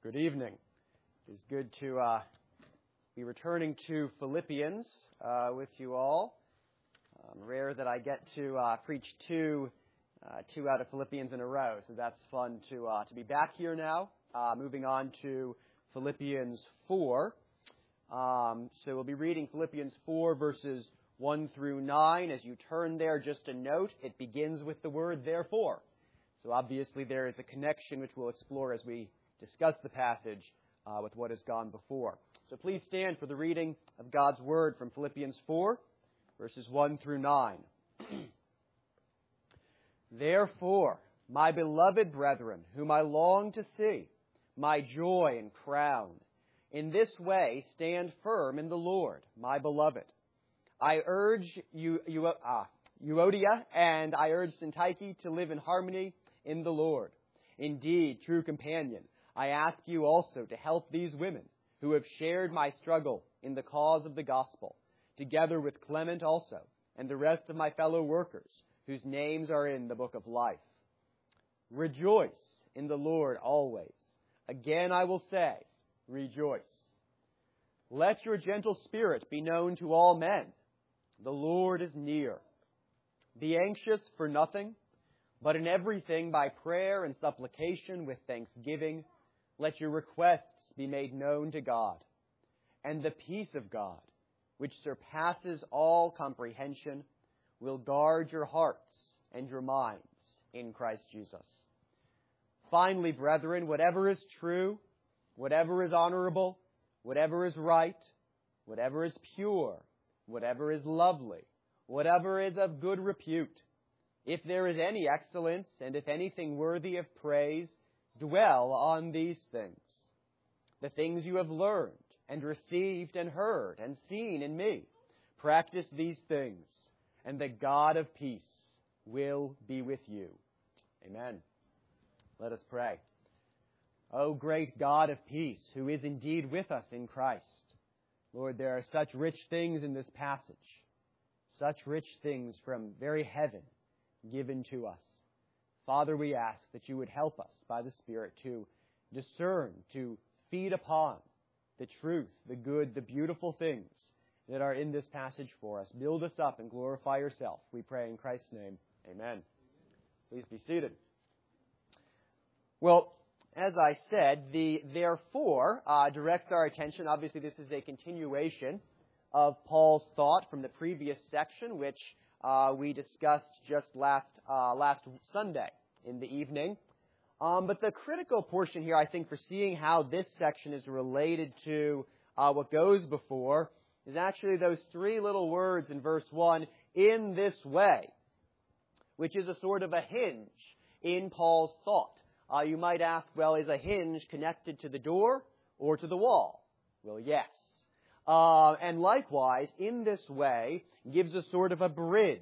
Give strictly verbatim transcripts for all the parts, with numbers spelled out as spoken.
Good evening. It's good to uh, be returning to Philippians uh, with you all. Um, rare that I get to uh, preach two, uh, two out of Philippians in a row, so that's fun to uh, to be back here now. Uh, moving on to Philippians four. Um, so we'll be reading Philippians four verses one through nine. As you turn there, just a note, it begins with the word therefore. So obviously there is a connection which we'll explore as we discuss the passage uh, with what has gone before. So please stand for the reading of God's Word from Philippians four, verses one through nine. Therefore, my beloved brethren, whom I long to see, my joy and crown, in this way stand firm in the Lord, my beloved. I urge you, you uh, Euodia and I urge Syntyche to live in harmony in the Lord. Indeed, true companion, I ask you also to help these women who have shared my struggle in the cause of the gospel, together with Clement also, and the rest of my fellow workers, whose names are in the book of life. Rejoice in the Lord always. Again I will say, rejoice. Let your gentle spirit be known to all men. The Lord is near. Be anxious for nothing, but in everything by prayer and supplication with thanksgiving, let your requests be made known to God. And the peace of God, which surpasses all comprehension, will guard your hearts and your minds in Christ Jesus. Finally, brethren, whatever is true, whatever is honorable, whatever is right, whatever is pure, whatever is lovely, whatever is of good repute, if there is any excellence, and if anything worthy of praise, dwell on these things. The things you have learned, and received, and heard, and seen in me, practice these things, and the God of peace will be with you. Amen. Let us pray. O great God of peace, who is indeed with us in Christ. Lord, there are such rich things in this passage, such rich things from very heaven given to us. Father, we ask that you would help us by the Spirit to discern, to feed upon the truth, the good, the beautiful things that are in this passage for us. Build us up and glorify yourself. We pray in Christ's name. Amen. Please be seated. Well, as I said, the therefore uh, directs our attention. Obviously, this is a continuation of Paul's thought from the previous section, which uh, we discussed just last uh, last Sunday in the evening. Um, but the critical portion here, I think, for seeing how this section is related to uh, what goes before, is actually those three little words in verse one, in this way, which is a sort of a hinge in Paul's thought. Uh, you might ask, well, is a hinge connected to the door or to the wall? Well, yes. Uh, and likewise, in this way, gives a sort of a bridge.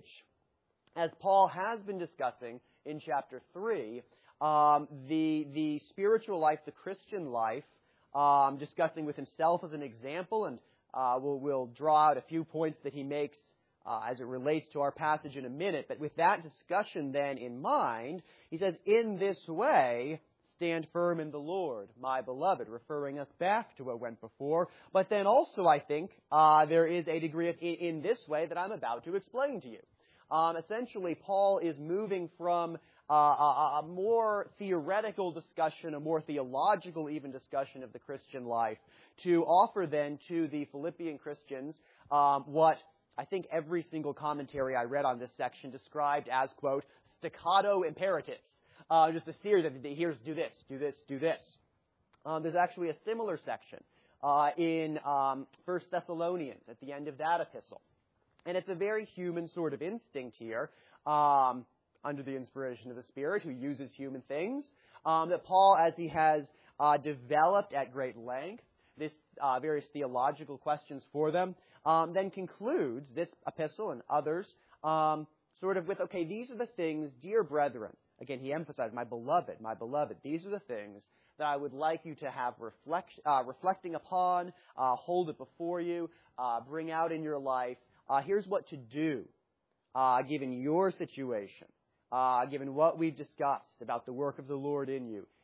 As Paul has been discussing in chapter three, um, the, the spiritual life, the Christian life, um, discussing with himself as an example, and uh, we'll, we'll draw out a few points that he makes uh, as it relates to our passage in a minute. But with that discussion then in mind, he says, in this way, stand firm in the Lord, my beloved, referring us back to what went before. But then also, I think, uh, there is a degree of in, in this way that I'm about to explain to you. Um, essentially, Paul is moving from uh, a, a more theoretical discussion, a more theological even discussion of the Christian life, to offer then to the Philippian Christians um, what I think every single commentary I read on this section described as, quote, staccato imperatives. Uh, just a series of, here's do this, do this, do this. Um, there's actually a similar section uh, in um, First Thessalonians at the end of that epistle. And it's a very human sort of instinct here, um, under the inspiration of the Spirit, who uses human things, um, that Paul, as he has uh, developed at great length this uh, various theological questions for them, um, then concludes this epistle and others um, sort of with, okay, these are the things, dear brethren. Again, he emphasized, my beloved, my beloved, these are the things that I would like you to have reflect, uh, reflecting upon, uh, hold it before you, uh, bring out in your life. Uh, here's what to do, uh, given your situation, uh, given what we've discussed about the work of the Lord in you.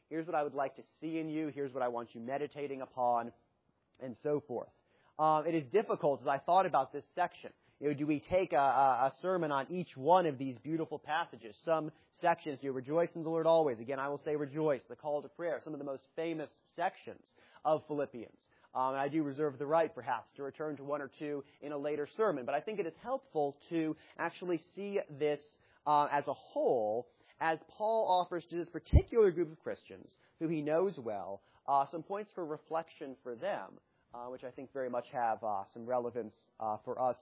Here's what I would like to see in you. Here's what I want you meditating upon, and so forth. Um, it is difficult, as I thought about this section. You know, do we take a, a, a sermon on each one of these beautiful passages? Some sections, you rejoice in the Lord always. Again, I will say rejoice, the call to prayer, some of the most famous sections of Philippians. Um, and I do reserve the right, perhaps, to return to one or two in a later sermon. But I think it is helpful to actually see this uh, as a whole, as Paul offers to this particular group of Christians, who he knows well, uh, some points for reflection for them, uh, which I think very much have uh, some relevance uh, for us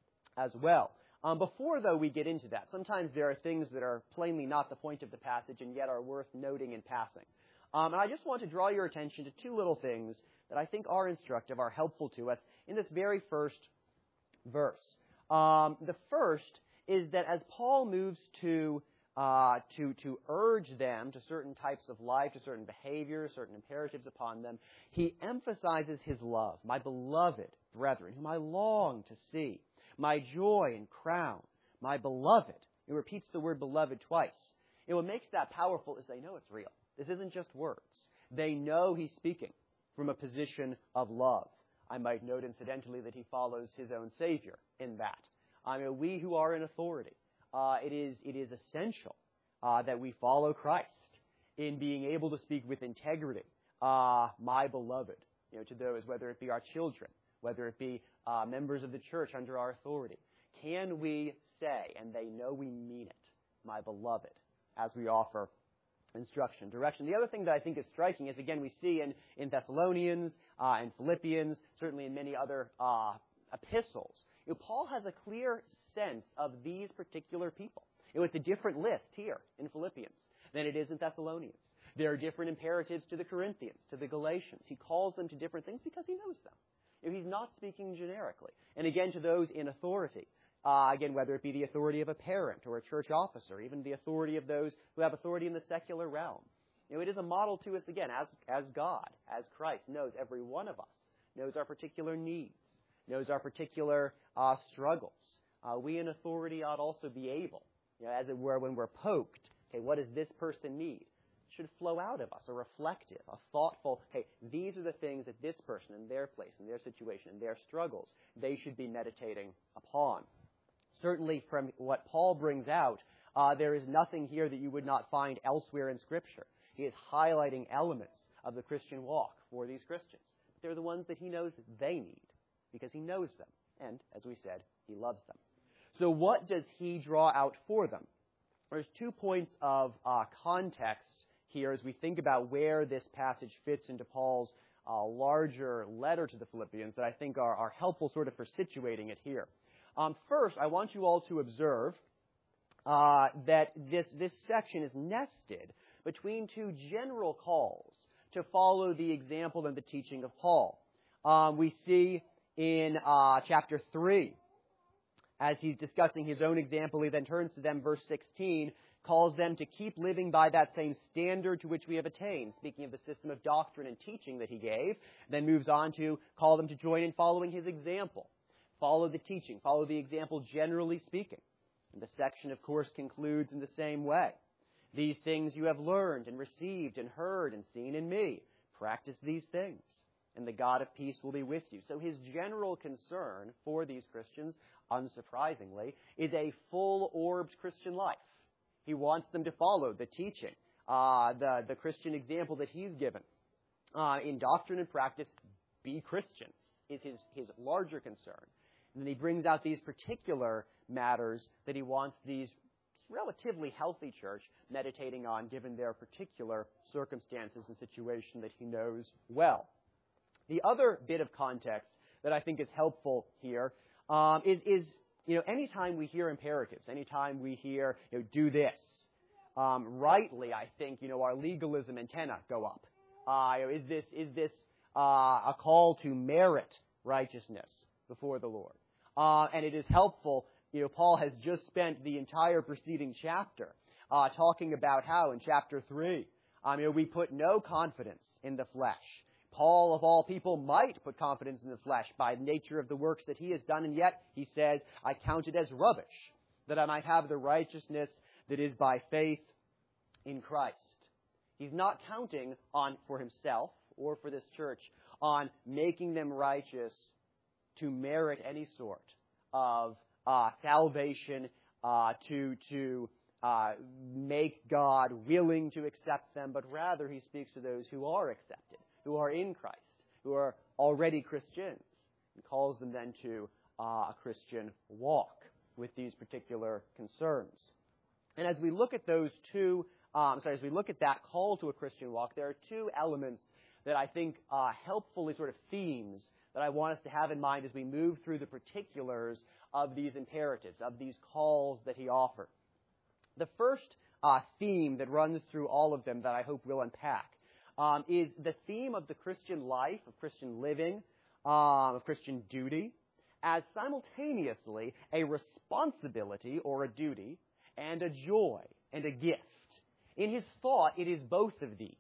as well. Um, before, though, we get into that, sometimes there are things that are plainly not the point of the passage and yet are worth noting in passing. Um, and I just want to draw your attention to two little things that I think are instructive, are helpful to us in this very first verse. Um, the first is that as Paul moves to uh, to to urge them to certain types of life, to certain behaviors, certain imperatives upon them, he emphasizes his love. My beloved brethren, whom I long to see, my joy and crown, my beloved. He repeats the word beloved twice. And what makes that powerful is they know it's real. This isn't just words. They know he's speaking from a position of love. I might note incidentally that he follows his own Savior in that. I mean, we who are in authority, uh, it is it is essential uh, that we follow Christ in being able to speak with integrity. Uh, my beloved, you know, to those, whether it be our children, whether it be uh, members of the church under our authority. Can we say, and they know we mean it, my beloved, as we offer instruction, direction. The other thing that I think is striking is, again, we see in, in Thessalonians, uh, in Philippians, certainly in many other uh, epistles, you know, Paul has a clear sense of these particular people. You know, it's a different list here in Philippians than it is in Thessalonians. There are different imperatives to the Corinthians, to the Galatians. He calls them to different things because he knows them. You know, he's not speaking generically. And again, to those in authority, Uh, again, whether it be the authority of a parent or a church officer, even the authority of those who have authority in the secular realm. You know, it is a model to us, again, as, as God, as Christ knows every one of us, knows our particular needs, knows our particular uh, struggles. Uh, we in authority ought also be able, you know, as it were, when we're poked, okay, what does this person need? It should flow out of us, a reflective, a thoughtful, hey, these are the things that this person in their place, in their situation, in their struggles, they should be meditating upon. Certainly from what Paul brings out, uh, there is nothing here that you would not find elsewhere in Scripture. He is highlighting elements of the Christian walk for these Christians. But they're the ones that he knows they need because he knows them. And, as we said, he loves them. So what does he draw out for them? There's two points of uh, context here as we think about where this passage fits into Paul's uh, larger letter to the Philippians that I think are, are helpful sort of for situating it here. Um, first, I want you all to observe uh, that this, this section is nested between two general calls to follow the example and the teaching of Paul. Um, we see in uh, chapter three, as he's discussing his own example, he then turns to them, verse sixteen, calls them to keep living by that same standard to which we have attained, speaking of the system of doctrine and teaching that he gave, then moves on to call them to join in following his example. Follow the teaching, follow the example generally speaking. And the section, of course, concludes in the same way. These things you have learned and received and heard and seen in me. Practice these things, and the God of peace will be with you. So his general concern for these Christians, unsurprisingly, is a full-orbed Christian life. He wants them to follow the teaching, uh, the, the Christian example that he's given. Uh, in doctrine and practice, be Christians is his, his larger concern. And then he brings out these particular matters that he wants these relatively healthy church meditating on given their particular circumstances and situation that he knows well. The other bit of context that I think is helpful here um, is, is, you know, anytime we hear imperatives, anytime we hear, you know, do this, um, rightly, I think, you know, our legalism antenna go up. Uh, you know, is this, is this uh, a call to merit righteousness before the Lord? Uh, and it is helpful, you know, Paul has just spent the entire preceding chapter uh, talking about how in chapter three, um, you know, we put no confidence in the flesh. Paul, of all people, might put confidence in the flesh by the nature of the works that he has done, and yet he says, I count it as rubbish, that I might have the righteousness that is by faith in Christ. He's not counting on, for himself or for this church, on making them righteous to merit any sort of uh, salvation, uh, to to uh, make God willing to accept them, but rather he speaks to those who are accepted, who are in Christ, who are already Christians, and calls them then to uh, a Christian walk with these particular concerns. And as we look at those two, um, sorry, as we look at that call to a Christian walk, there are two elements that I think uh, helpfully sort of themes that I want us to have in mind as we move through the particulars of these imperatives, of these calls that he offered. The first uh, theme that runs through all of them that I hope we'll unpack um, is the theme of the Christian life, of Christian living, um, of Christian duty, as simultaneously a responsibility or a duty and a joy and a gift. In his thought, it is both of these.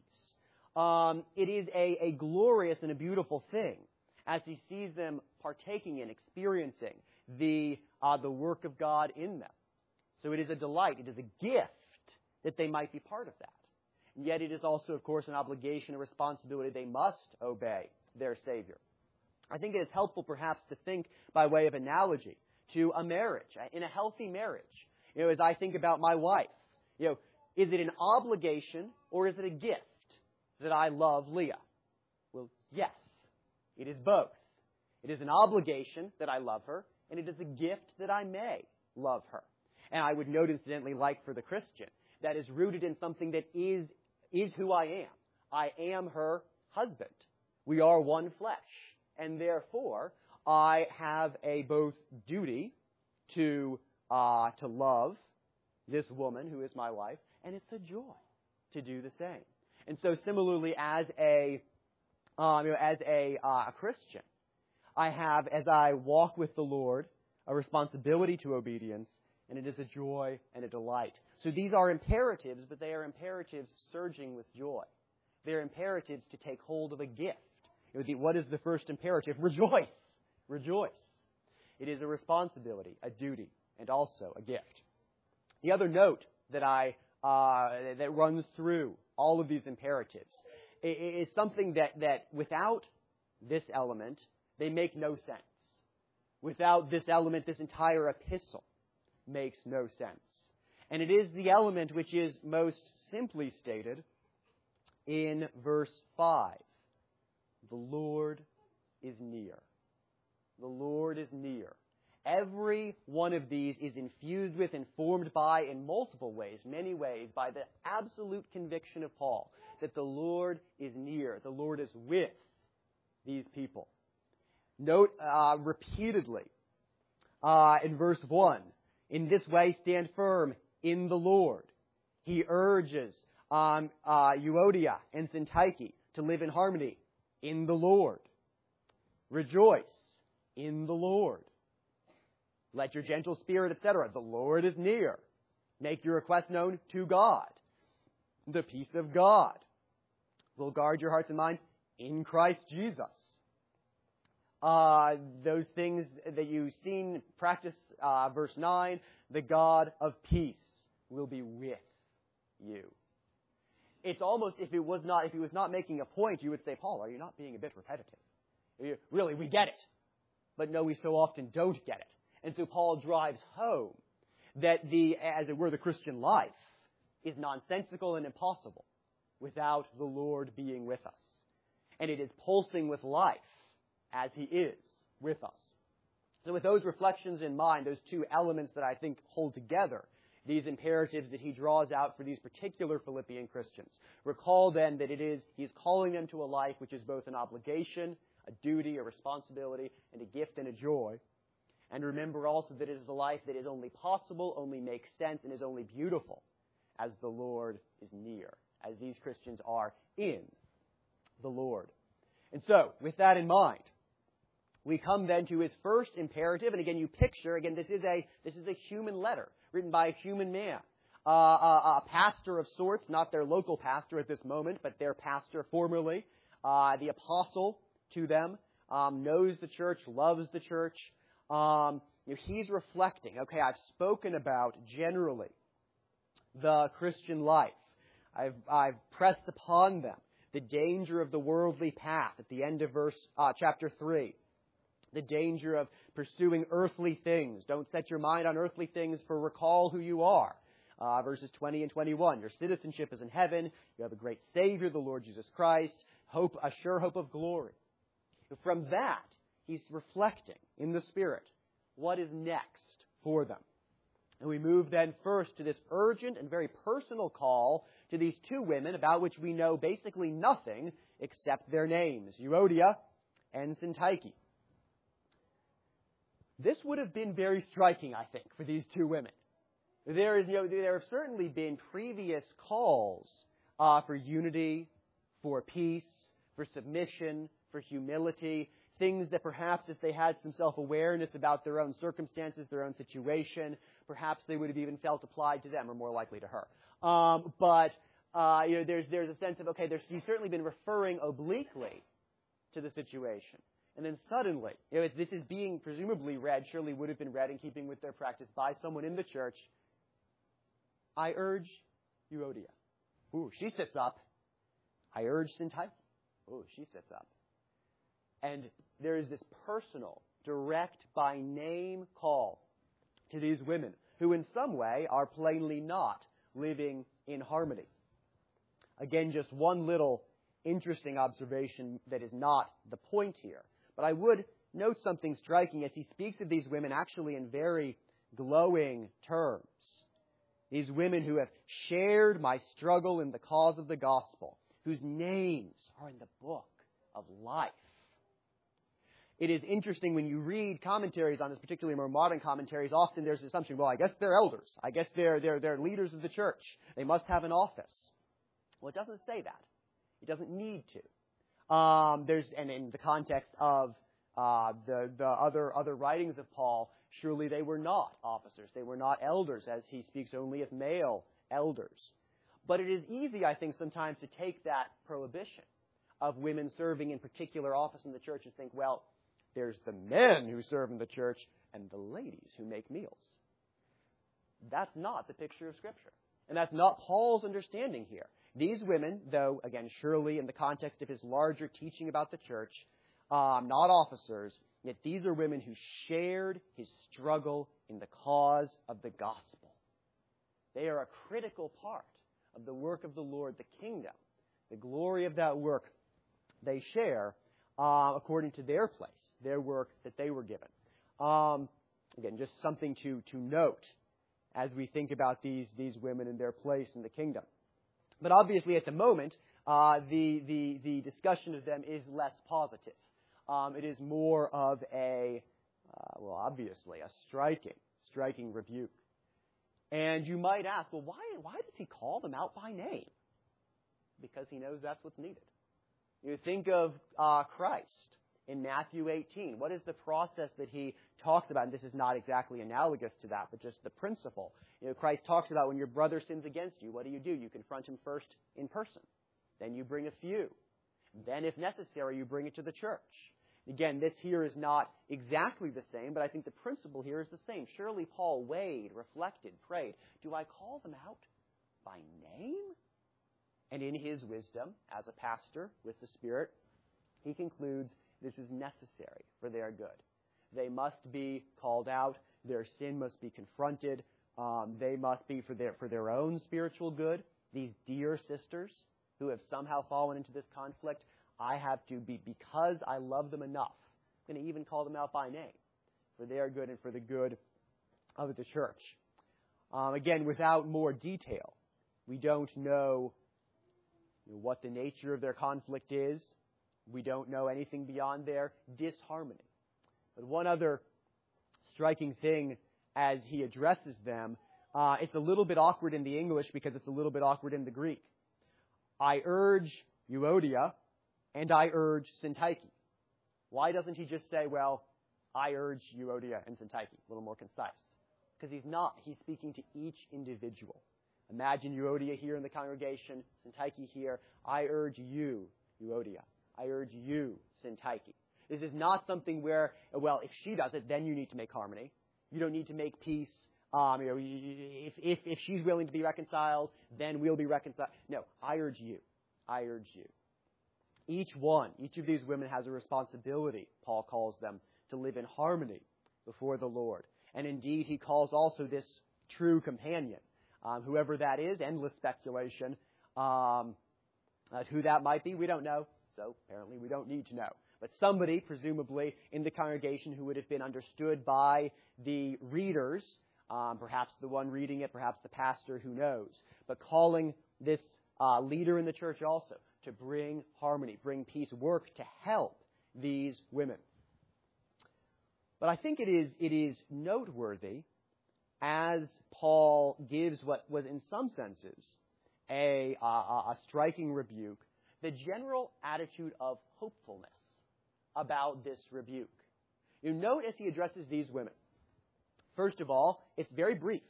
Um, it is a, a glorious and a beautiful thing as he sees them partaking in, experiencing the uh, the work of God in them. So it is a delight, it is a gift that they might be part of that. And yet it is also, of course, an obligation, a responsibility. They must obey their Savior. I think it is helpful perhaps to think by way of analogy to a marriage, in a healthy marriage. You know, as I think about my wife, you know, is it an obligation or is it a gift that I love Leah? Well, yes, it is both. It is an obligation that I love her, and it is a gift that I may love her. And I would note, incidentally, like for the Christian, that is rooted in something that is, is who I am. I am her husband. We are one flesh. And therefore, I have a both duty to uh, to love this woman who is my wife, and it's a joy to do the same. And so, similarly, as a um, you know, as a uh, Christian, I have, as I walk with the Lord, a responsibility to obedience, and it is a joy and a delight. So these are imperatives, but they are imperatives surging with joy. They're imperatives to take hold of a gift. You know, the, what is the first imperative? Rejoice. Rejoice. It is a responsibility, a duty, and also a gift. The other note that I uh, that runs through all of these imperatives is something that, that without this element, they make no sense. Without this element, this entire epistle makes no sense. And it is the element which is most simply stated in verse five. The Lord is near. The Lord is near. Every one of these is infused with, informed by, in multiple ways, many ways, by the absolute conviction of Paul that the Lord is near. The Lord is with these people. Note uh, repeatedly uh, in verse one, in this way stand firm in the Lord. He urges um, uh, Euodia and Syntyche to live in harmony in the Lord. Rejoice in the Lord. Let your gentle spirit, et cetera. The Lord is near. Make your request known to God. The peace of God will guard your hearts and minds in Christ Jesus. Uh, those things that you've seen, practice uh, verse nine, the God of peace will be with you. It's almost, if it was not, if he was not making a point, you would say, Paul, are you not being a bit repetitive? Really, we get it. But no, we so often don't get it. And so Paul drives home that the, as it were, the Christian life is nonsensical and impossible without the Lord being with us. And it is pulsing with life as he is with us. So with those reflections in mind, those two elements that I think hold together these imperatives that he draws out for these particular Philippian Christians, recall then that it is, he's calling them to a life which is both an obligation, a duty, a responsibility, and a gift and a joy. And remember also that it is a life that is only possible, only makes sense, and is only beautiful as the Lord is near, as these Christians are in the Lord. And so, with that in mind, we come then to his first imperative. And again, you picture, again, this is a this is a human letter written by a human man, uh, a, a pastor of sorts, not their local pastor at this moment, but their pastor formerly, uh, the apostle to them, um, knows the church, loves the church. Um, you know, he's reflecting, okay, I've spoken about generally the Christian life. I've, I've pressed upon them the danger of the worldly path at the end of verse uh, chapter three. The danger of pursuing earthly things. Don't set your mind on earthly things, for recall who you are. Uh, verses twenty and twenty-one. Your citizenship is in heaven. You have a great Savior, the Lord Jesus Christ. Hope, a sure hope of glory. From that, he's reflecting in the Spirit what is next for them. And we move then first to this urgent and very personal call to these two women about which we know basically nothing except their names, Euodia and Syntyche. This would have been very striking, I think, for these two women. There is, you know, there have certainly been previous calls uh, for unity, for peace, for submission, for humility, things that perhaps if they had some self-awareness about their own circumstances, their own situation, perhaps they would have even felt applied to them, or more likely to her. Um, but uh, you know, there's there's a sense of, okay, there's, he's certainly been referring obliquely to the situation. And then suddenly, you know, this is being presumably read, surely would have been read in keeping with their practice by someone in the church. I urge Euodia. Ooh, she sits up. I urge Syntyche. Ooh, she sits up. And there is this personal, direct, by name call to these women who in some way are plainly not living in harmony. Again, just one little interesting observation that is not the point here. But I would note something striking as he speaks of these women actually in very glowing terms. These women who have shared my struggle in the cause of the gospel, whose names are in the book of life. It is interesting when you read commentaries on this, particularly more modern commentaries, often there's the assumption, well, I guess they're elders. I guess they're, they're, they're leaders of the church. They must have an office. Well, it doesn't say that. It doesn't need to. Um, there's, and in the context of uh, the, the other, other writings of Paul, surely they were not officers. They were not elders, as he speaks only of male elders. But it is easy, I think, sometimes to take that prohibition of women serving in particular office in the church and think, well, there's the men who serve in the church and the ladies who make meals. That's not the picture of Scripture. And that's not Paul's understanding here. These women, though, again, surely in the context of his larger teaching about the church, um, not officers, yet these are women who shared his struggle in the cause of the gospel. They are a critical part of the work of the Lord, the kingdom. The glory of that work they share uh, according to their place, their work that they were given. Um, again, just something to, to note as we think about these, these women and their place in the kingdom. But obviously at the moment, uh, the, the, the discussion of them is less positive. Um, it is more of a, uh, well, obviously, a striking, striking rebuke. And you might ask, well, why, why does he call them out by name? Because he knows that's what's needed. You think of uh, Christ in Matthew eighteen. What is the process that he talks about? And this is not exactly analogous to that, but just the principle. You know, Christ talks about when your brother sins against you, what do you do? You confront him first in person. Then you bring a few. Then, if necessary, you bring it to the church. Again, this here is not exactly the same, but I think the principle here is the same. Surely Paul weighed, reflected, prayed. Do I call them out by name? And in his wisdom, as a pastor with the Spirit, he concludes this is necessary for their good. They must be called out. Their sin must be confronted. Um, they must be for their, for their own spiritual good. These dear sisters who have somehow fallen into this conflict, I have to be, because I love them enough, I'm going to even call them out by name for their good and for the good of the church. Um, again, without more detail, we don't know what the nature of their conflict is. We don't know anything beyond their disharmony. But one other striking thing as he addresses them, uh, it's a little bit awkward in the English because it's a little bit awkward in the Greek. I urge Euodia and I urge Syntyche. Why doesn't he just say, well, I urge Euodia and Syntyche? A little more concise. Because he's not. He's speaking to each individual. Imagine Euodia here in the congregation, Syntyche here. I urge you, Euodia. I urge you, Syntyche. This is not something where, well, if she does it, then you need to make harmony. You don't need to make peace Um, you know, if, if, if she's willing to be reconciled, then we'll be reconciled. No, I urge you. I urge you. Each one, each of these women has a responsibility, Paul calls them, to live in harmony before the Lord. And indeed, he calls also this true companion, um, whoever that is, endless speculation. Um, uh, who that might be, we don't know. So apparently we don't need to know. But somebody, presumably, in the congregation who would have been understood by the readers, um, perhaps the one reading it, perhaps the pastor, who knows. But calling this uh, leader in the church also to bring harmony, bring peace, work to help these women. But I think it is it is noteworthy as Paul gives what was in some senses a, a, a striking rebuke, the general attitude of hopefulness about this rebuke. You note as he addresses these women, first of all, it's very brief.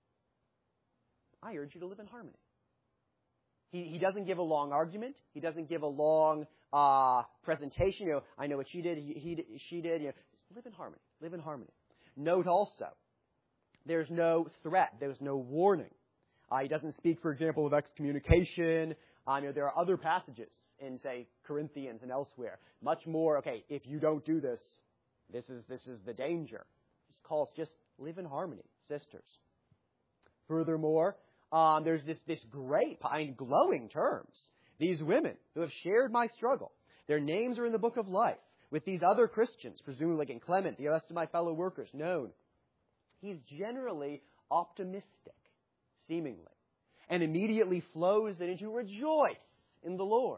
I urge you to live in harmony. He, he doesn't give a long argument. He doesn't give a long uh, presentation. You know, I know what she did, he, he she did. You know, just live in harmony. Live in harmony. Note also, there's no threat. There's no warning. Uh, he doesn't speak, for example, of excommunication. Uh, you know, there are other passages in, say, Corinthians and elsewhere. Much more, okay, if you don't do this, this is this is the danger. He calls just live in harmony, sisters. Furthermore, um, there's this, this great, I mean, glowing terms. These women who have shared my struggle, their names are in the book of life with these other Christians, presumably like in Clement, the rest of my fellow workers, known. He's generally optimistic, seemingly, and immediately flows it into rejoice in the Lord.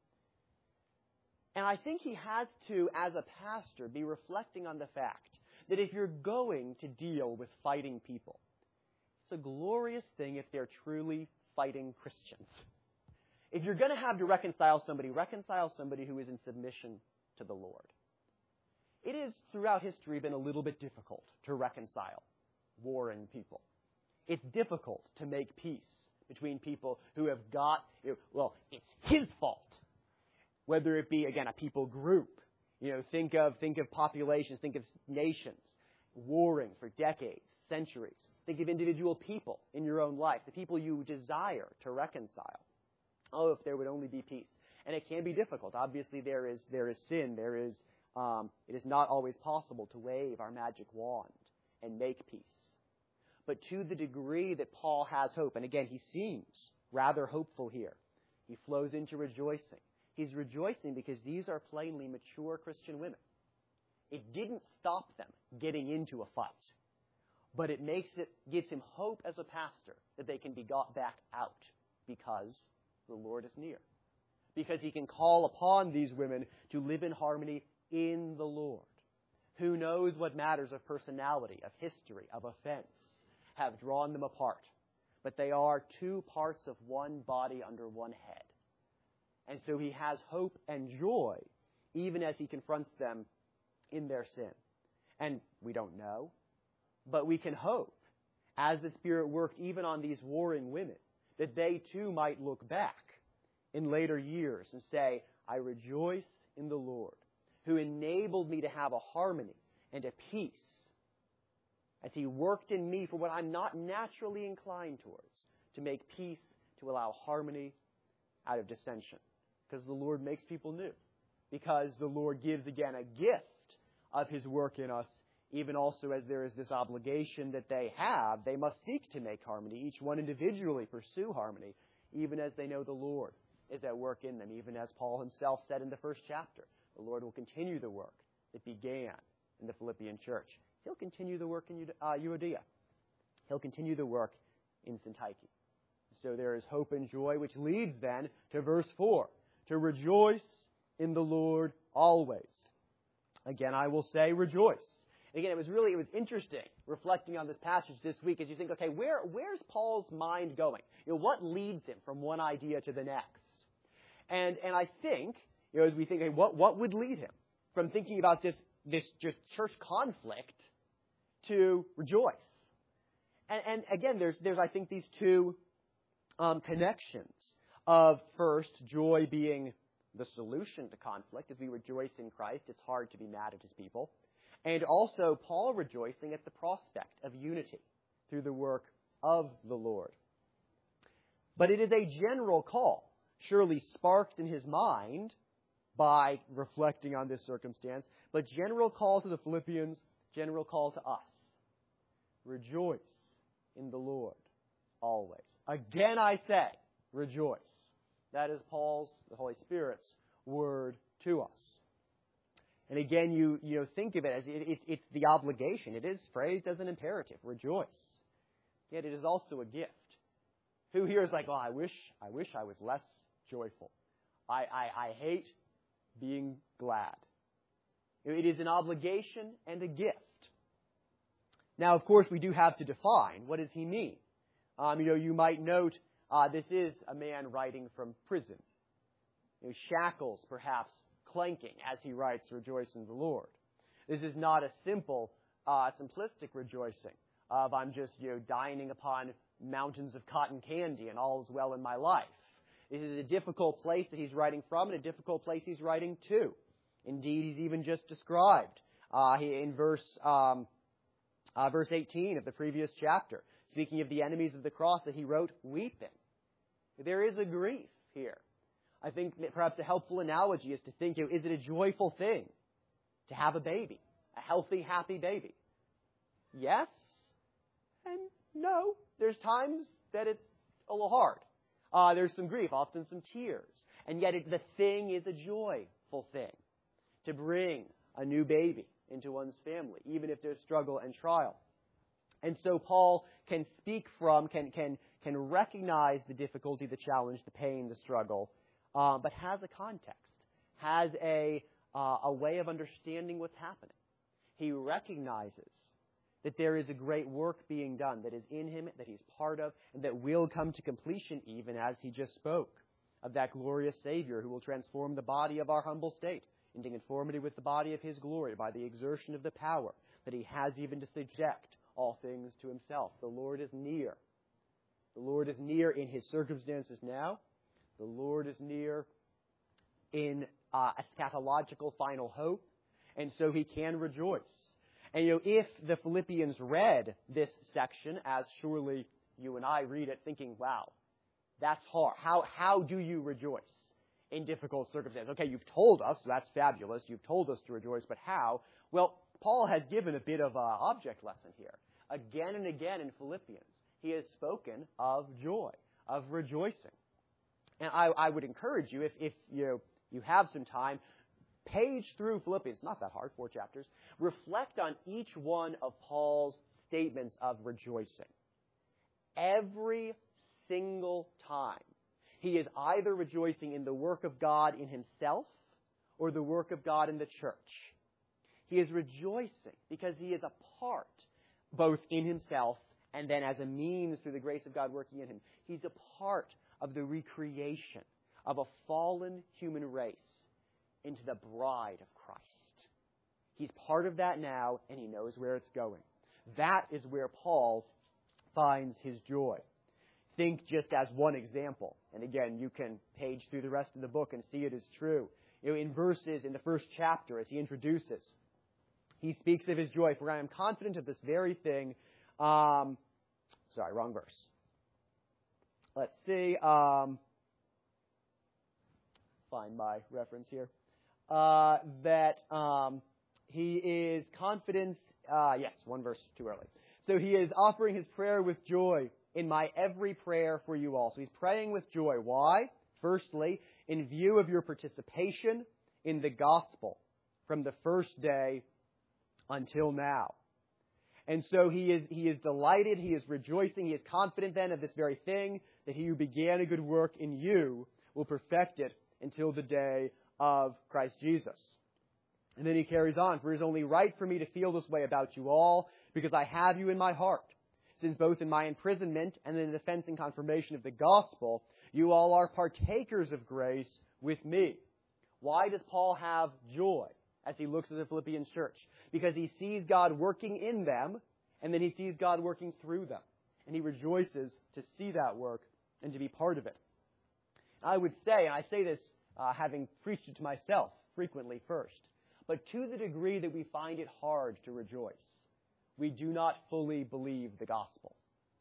And I think he has to, as a pastor, be reflecting on the fact that if you're going to deal with fighting people, it's a glorious thing if they're truly fighting Christians. If you're going to have to reconcile somebody, reconcile somebody who is in submission to the Lord. It has, throughout history, been a little bit difficult to reconcile warring people. It's difficult to make peace between people who have got, well, it's his fault. Whether it be, again, a people group. You know, think of, think of populations, think of nations warring for decades, centuries. Think of individual people in your own life, the people you desire to reconcile. Oh, if there would only be peace. And it can be difficult. Obviously, there is there is sin. There is um, it is not always possible to wave our magic wand and make peace. But to the degree that Paul has hope, and again, he seems rather hopeful here, he flows into rejoicing. He's rejoicing because these are plainly mature Christian women. It didn't stop them getting into a fight, but it makes it gives him hope as a pastor that they can be got back out because the Lord is near. Because he can call upon these women to live in harmony in the Lord. Who knows what matters of personality, of history, of offense have drawn them apart. But they are two parts of one body under one head. And so he has hope and joy even as he confronts them in their sin. And we don't know, but we can hope, as the Spirit worked even on these warring women, that they too might look back in later years and say, I rejoice in the Lord, who enabled me to have a harmony and a peace as he worked in me for what I'm not naturally inclined towards, to make peace, to allow harmony out of dissension. Because the Lord makes people new. Because the Lord gives, again, a gift of his work in us, even also as there is this obligation that they have. They must seek to make harmony. Each one individually pursue harmony, even as they know the Lord is at work in them, even as Paul himself said in the first chapter. The Lord will continue the work that began in the Philippian church. He'll continue the work in Euodia. He'll continue the work in Syntyche. So there is hope and joy, which leads then to verse four, to rejoice in the Lord always. Again, I will say rejoice. Again, it was really, it was interesting reflecting on this passage this week as you think, okay, where, where's Paul's mind going? You know, what leads him from one idea to the next? And, and I think, you know, as we think, okay, what, what would lead him from thinking about this, this just church conflict to rejoice? And, and again, there's, there's, I think, these two um, connections of, first, joy being the solution to conflict. As we rejoice in Christ, it's hard to be mad at his people. And also, Paul rejoicing at the prospect of unity through the work of the Lord. But it is a general call, surely sparked in his mind by reflecting on this circumstance, but general call to the Philippians, general call to us. Rejoice in the Lord always. Again I say, rejoice. That is Paul's, the Holy Spirit's, word to us. And again, you you know think of it as it, it, it's the obligation. It is phrased as an imperative. Rejoice. Yet it is also a gift. Who here is like, oh, I wish I wish I was less joyful. I, I, I hate being glad. It is an obligation and a gift. Now, of course, we do have to define, what does he mean? Um, you know, you might note uh, this is a man writing from prison. You know, shackles, perhaps, clanking as he writes, rejoice in the Lord. This is not a simple, uh, simplistic rejoicing of I'm just, you know, dining upon mountains of cotton candy and all is well in my life. This is a difficult place that he's writing from and a difficult place he's writing to. Indeed, he's even just described uh, he, in verse um, uh, verse eighteen of the previous chapter, speaking of the enemies of the cross, that he wrote weeping. There is a grief here. I think that perhaps a helpful analogy is to think, you know, is it a joyful thing to have a baby, a healthy, happy baby? Yes and no. There's times that it's a little hard. Uh, there's some grief, often some tears. And yet it, the thing is a joyful thing. To bring a new baby into one's family, even if there's struggle and trial. And so Paul can speak from, can can can recognize the difficulty, the challenge, the pain, the struggle, uh, but has a context, has a uh, a way of understanding what's happening. He recognizes that there is a great work being done that is in him, that he's part of, and that will come to completion even as he just spoke of that glorious Savior who will transform the body of our humble state into conformity with the body of his glory by the exertion of the power that he has even to subject all things to himself. The Lord is near. The Lord is near in his circumstances now. The Lord is near in uh, eschatological final hope. And so he can rejoice. And, you know, if the Philippians read this section, as surely you and I read it, thinking, wow, that's hard. How, how do you rejoice in difficult circumstances? Okay, you've told us, that's fabulous. You've told us to rejoice, but how? Well, Paul has given a bit of an object lesson here. Again and again in Philippians, he has spoken of joy, of rejoicing. And I, I would encourage you, if, if you, you have some time, page through Philippians, not that hard, four chapters, reflect on each one of Paul's statements of rejoicing. Every single time, he is either rejoicing in the work of God in himself or the work of God in the church. He is rejoicing because he is a part, both in himself and then as a means through the grace of God working in him. He's a part of the recreation of a fallen human race into the bride of Christ. He's part of that now, and he knows where it's going. That is where Paul finds his joy. Think just as one example, and again, you can page through the rest of the book and see it is true. You know, in verses, in the first chapter, as he introduces, he speaks of his joy, for I am confident of this very thing. Um, sorry, wrong verse. Let's see. Um, find my reference here. Uh, that um, he is confident, uh, yes, one verse too early. So he is offering his prayer with joy in my every prayer for you all. So he's praying with joy. Why? Firstly, in view of your participation in the gospel from the first day until now. And so he is he is delighted, he is rejoicing, he is confident then of this very thing, that he who began a good work in you will perfect it until the day of Christ Jesus. And then he carries on, for it is only right for me to feel this way about you all, because I have you in my heart, since both in my imprisonment and in the defense and confirmation of the gospel, you all are partakers of grace with me. Why does Paul have joy as he looks at the Philippian church? Because he sees God working in them, and then he sees God working through them. And he rejoices to see that work and to be part of it. I would say, and I say this uh, having preached it to myself frequently first, but to the degree that we find it hard to rejoice, we do not fully believe the gospel.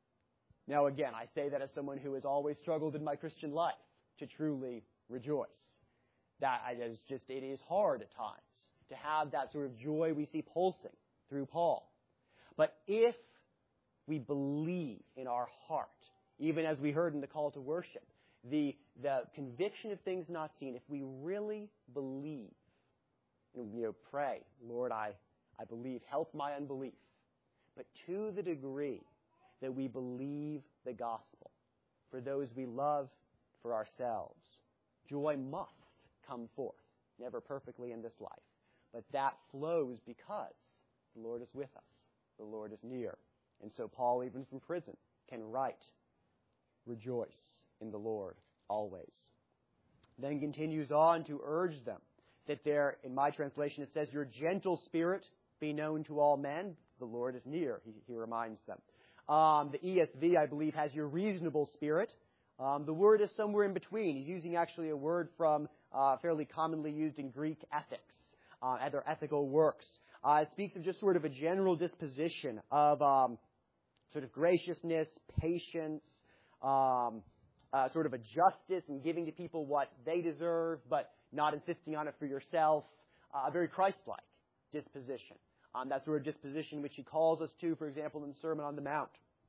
Now again, I say that as someone who has always struggled in my Christian life to truly rejoice. That is just, it is hard at times to have that sort of joy we see pulsing through Paul. But if we believe in our heart, even as we heard in the call to worship, the, the conviction of things not seen, if we really believe, and, you know, pray, Lord, I, I believe, help my unbelief. But to the degree that we believe the gospel for those we love, for ourselves, joy must come forth, never perfectly in this life. But that flows because the Lord is with us. The Lord is near. And so Paul, even from prison, can write, rejoice in the Lord always. Then continues on to urge them that there, in my translation, it says, your gentle spirit be known to all men. The Lord is near, he, he reminds them. Um, the E S V, I believe, has your reasonable spirit. Um, the word is somewhere in between. He's using actually a word from uh, fairly commonly used in Greek ethics, uh, other ethical works. Uh, it speaks of just sort of a general disposition of um, sort of graciousness, patience, um, uh, sort of a justice in giving to people what they deserve, but not insisting on it for yourself. Uh, a very Christ-like disposition. Um, that sort of disposition which he calls us to, for example, in the Sermon on the Mount.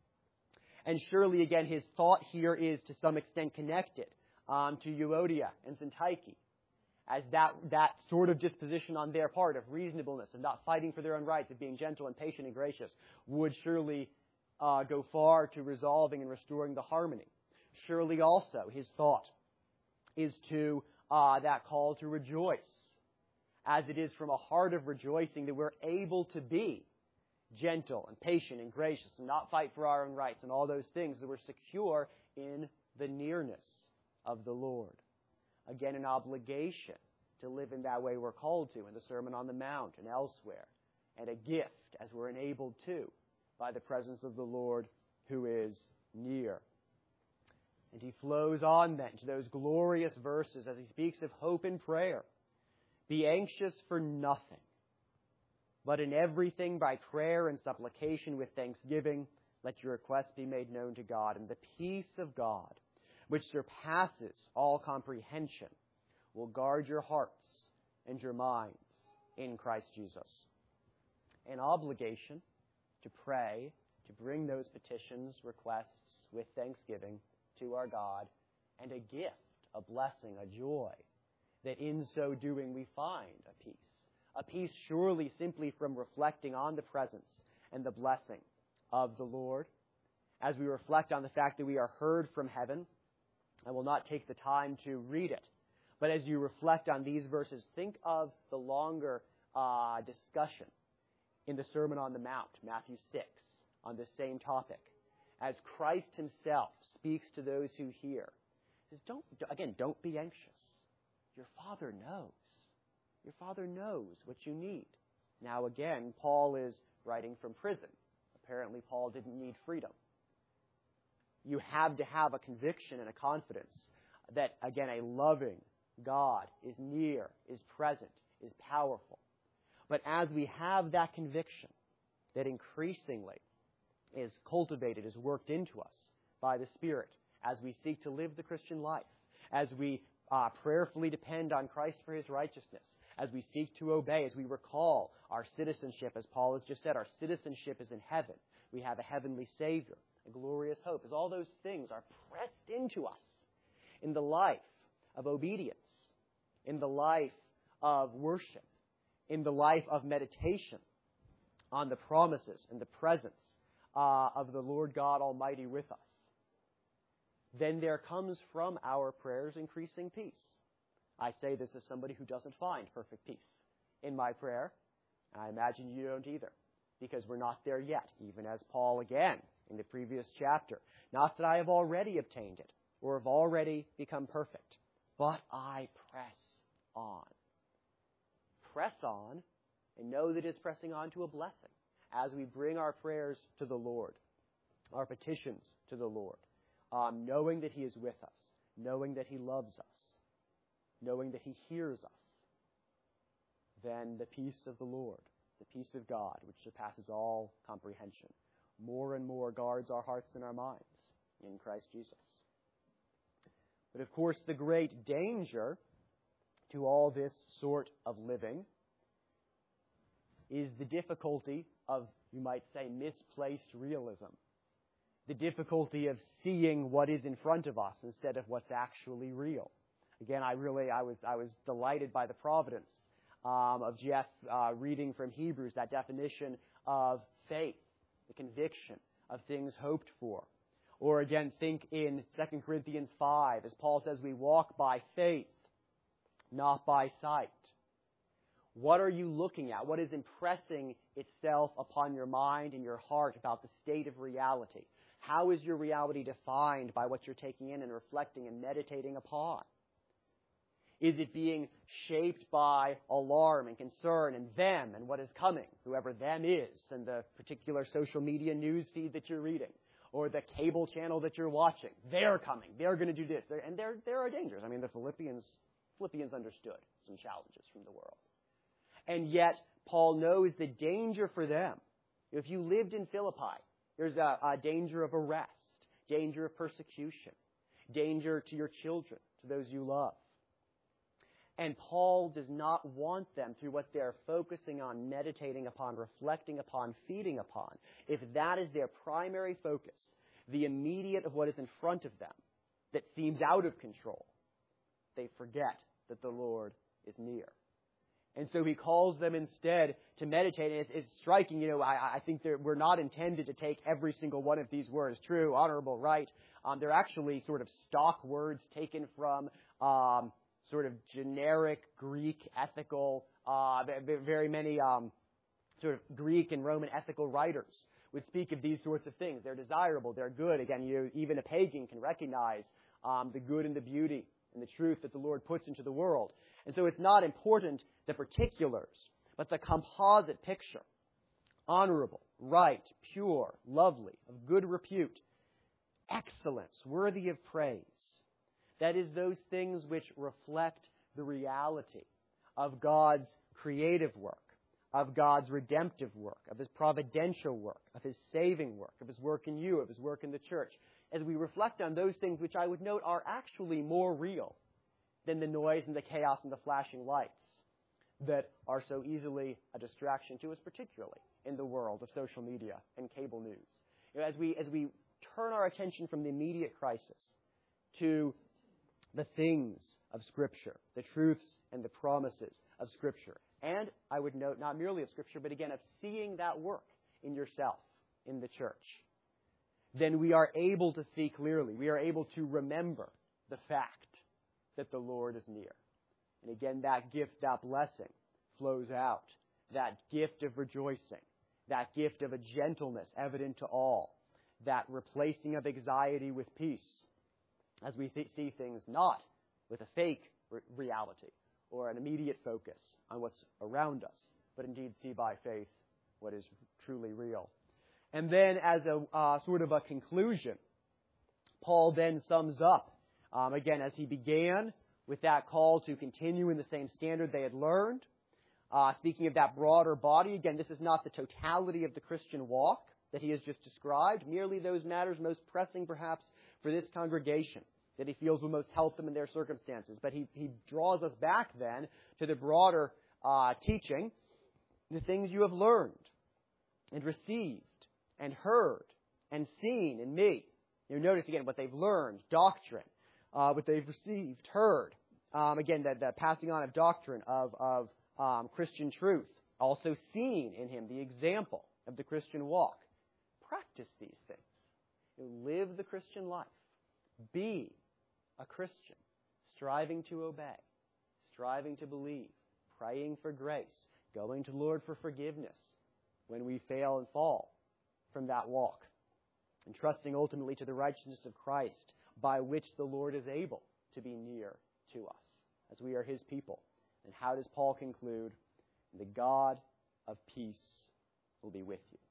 And surely, again, his thought here is to some extent connected um, to Euodia and Syntyche, as that, that sort of disposition on their part of reasonableness, of not fighting for their own rights, of being gentle and patient and gracious, would surely uh, go far to resolving and restoring the harmony. Surely also his thought is to uh, that call to rejoice, as it is from a heart of rejoicing that we're able to be gentle and patient and gracious and not fight for our own rights and all those things, that we're secure in the nearness of the Lord. Again, an obligation to live in that way we're called to in the Sermon on the Mount and elsewhere, and a gift as we're enabled to by the presence of the Lord who is near. And he flows on then to those glorious verses as he speaks of hope and prayer. Be anxious for nothing, but in everything by prayer and supplication with thanksgiving, let your requests be made known to God. And the peace of God, which surpasses all comprehension, will guard your hearts and your minds in Christ Jesus. An obligation to pray, to bring those petitions, requests with thanksgiving to our God, and a gift, a blessing, a joy, that in so doing we find a peace. A peace surely simply from reflecting on the presence and the blessing of the Lord. As we reflect on the fact that we are heard from heaven, I will not take the time to read it, but as you reflect on these verses, think of the longer uh, discussion in the Sermon on the Mount, Matthew six, on this same topic. As Christ himself speaks to those who hear, he says, don't, again, don't be anxious. Your Father knows. Your Father knows what you need. Now again, Paul is writing from prison. Apparently, Paul didn't need freedom. You have to have a conviction and a confidence that, again, a loving God is near, is present, is powerful. But as we have that conviction that increasingly is cultivated, is worked into us by the Spirit, as we seek to live the Christian life, as we Uh, prayerfully depend on Christ for his righteousness, as we seek to obey, as we recall our citizenship, as Paul has just said, our citizenship is in heaven. We have a heavenly Savior, a glorious hope. As all those things are pressed into us in the life of obedience, in the life of worship, in the life of meditation on the promises and the presence uh, of the Lord God Almighty with us, then there comes from our prayers increasing peace. I say this as somebody who doesn't find perfect peace in my prayer, and I imagine you don't either, because we're not there yet, even as Paul again in the previous chapter. Not that I have already obtained it, or have already become perfect, but I press on. Press on, and know that it's pressing on to a blessing as we bring our prayers to the Lord, our petitions to the Lord. Um, knowing that he is with us, knowing that he loves us, knowing that he hears us, then the peace of the Lord the peace of God, which surpasses all comprehension, more and more guards our hearts and our minds in Christ Jesus. But of course, the great danger to all this sort of living is the difficulty of, you might say, misplaced realism. The difficulty of seeing what is in front of us instead of what's actually real. Again, I really, I was, I was delighted by the providence um, of Jeff uh, reading from Hebrews, that definition of faith, the conviction of things hoped for. Or again, think in Second Corinthians five, as Paul says, we walk by faith, not by sight. What are you looking at? What is impressing itself upon your mind and your heart about the state of reality? How is your reality defined by what you're taking in and reflecting and meditating upon? Is it being shaped by alarm and concern and them and what is coming, whoever them is, and the particular social media news feed that you're reading, or the cable channel that you're watching? They're coming. They're going to do this. They're, and there, there are dangers. I mean, the Philippians, Philippians understood some challenges from the world. And yet, Paul knows the danger for them. If you lived in Philippi, there's a, a danger of arrest, danger of persecution, danger to your children, to those you love. And Paul does not want them, through what they're focusing on, meditating upon, reflecting upon, feeding upon, if that is their primary focus, the immediate of what is in front of them that seems out of control, they forget that the Lord is near. And so he calls them instead to meditate. And it's, it's striking, you know, I, I think we're not intended to take every single one of these words, true, honorable, right. Um, they're actually sort of stock words taken from um, sort of generic Greek ethical, uh, very many um, sort of Greek and Roman ethical writers would speak of these sorts of things. They're desirable, they're good. Again, you know, even a pagan can recognize um, the good and the beauty and the truth that the Lord puts into the world. And so it's not important the particulars, but the composite picture. Honorable, right, pure, lovely, of good repute, excellence, worthy of praise. That is, those things which reflect the reality of God's creative work, of God's redemptive work, of His providential work, of His saving work, of His work in you, of His work in the church. As we reflect on those things which I would note are actually more real than the noise and the chaos and the flashing lights that are so easily a distraction to us, particularly in the world of social media and cable news. You know, as we as we turn our attention from the immediate crisis to the things of Scripture, the truths and the promises of Scripture, and I would note not merely of Scripture, but again of seeing that work in yourself, in the church, then we are able to see clearly. We are able to remember the fact that the Lord is near. And again, that gift, that blessing flows out. That gift of rejoicing, that gift of a gentleness evident to all, that replacing of anxiety with peace, as we th- see things not with a fake re- reality or an immediate focus on what's around us, but indeed see by faith what is truly real. And then as a uh, sort of a conclusion, Paul then sums up, um, again, as he began with that call to continue in the same standard they had learned. Uh, speaking of that broader body, again, this is not the totality of the Christian walk that he has just described, merely those matters most pressing perhaps for this congregation that he feels will most help them in their circumstances. But he, he draws us back then to the broader uh, teaching, the things you have learned and received and heard and seen in me. You notice again what they've learned, doctrine, uh, what they've received, heard. Um, again, the, the passing on of doctrine, of, of um, Christian truth. Also seen in him, the example of the Christian walk. Practice these things. You live the Christian life. Be a Christian, striving to obey, striving to believe, praying for grace, going to the Lord for forgiveness when we fail and fall from that walk, and trusting ultimately to the righteousness of Christ, by which the Lord is able to be near to us, as we are His people. And how does Paul conclude? The God of peace will be with you.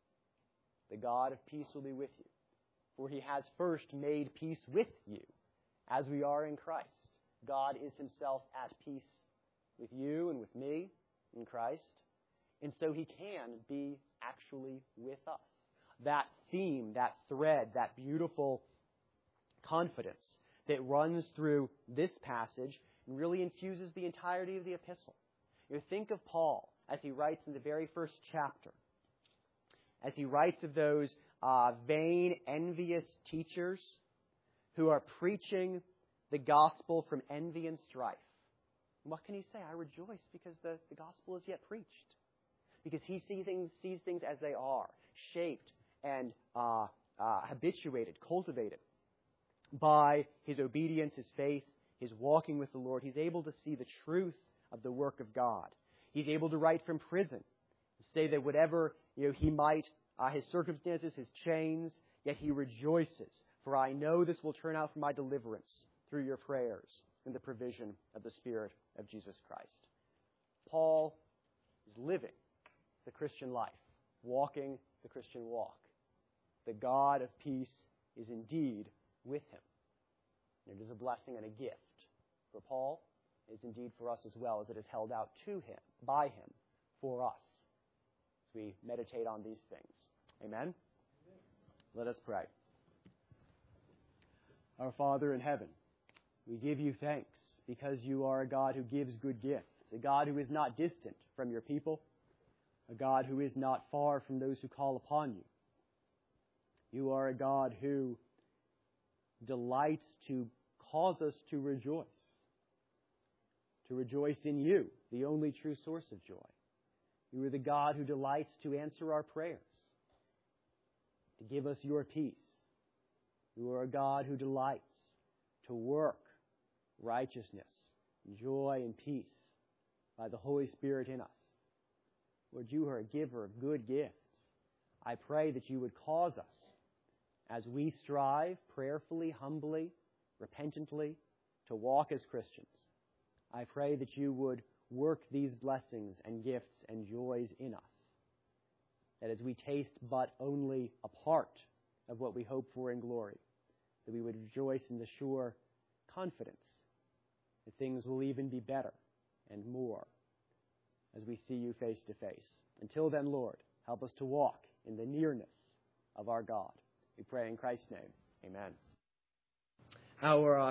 The God of peace will be with you. For He has first made peace with you, as we are in Christ. God is Himself at peace with you and with me in Christ. And so he can be actually with us. That theme, that thread, that beautiful confidence that runs through this passage and really infuses the entirety of the epistle. You know, think of Paul as he writes in the very first chapter, as he writes of those uh, vain, envious teachers who are preaching the gospel from envy and strife. And what can he say? I rejoice because the, the gospel is yet preached. Because he sees things, sees things as they are, shaped and uh, uh, habituated, cultivated by his obedience, his faith, his walking with the Lord. He's able to see the truth of the work of God. He's able to write from prison and say that whatever you know he might, uh, his circumstances, his chains, yet he rejoices. For I know this will turn out for my deliverance through your prayers and the provision of the Spirit of Jesus Christ. Paul is living the Christian life, walking the Christian walk. The God of peace is indeed with him. It is a blessing and a gift for Paul. It is indeed for us as well, as it is held out to him, by him, for us, as we meditate on these things. Amen? Amen. Let us pray. Our Father in heaven, we give you thanks because you are a God who gives good gifts, a God who is not distant from your people, a God who is not far from those who call upon you. You are a God who delights to cause us to rejoice, to rejoice in you, the only true source of joy. You are the God who delights to answer our prayers, to give us your peace. You are a God who delights to work righteousness, joy, and peace by the Holy Spirit in us. Lord, you are a giver of good gifts. I pray that you would cause us, as we strive prayerfully, humbly, repentantly, to walk as Christians. I pray that you would work these blessings and gifts and joys in us. That as we taste but only a part of what we hope for in glory, that we would rejoice in the sure confidence that things will even be better and more as we see you face to face. Until then, Lord, help us to walk in the nearness of our God. We pray in Christ's name. Amen. Our uh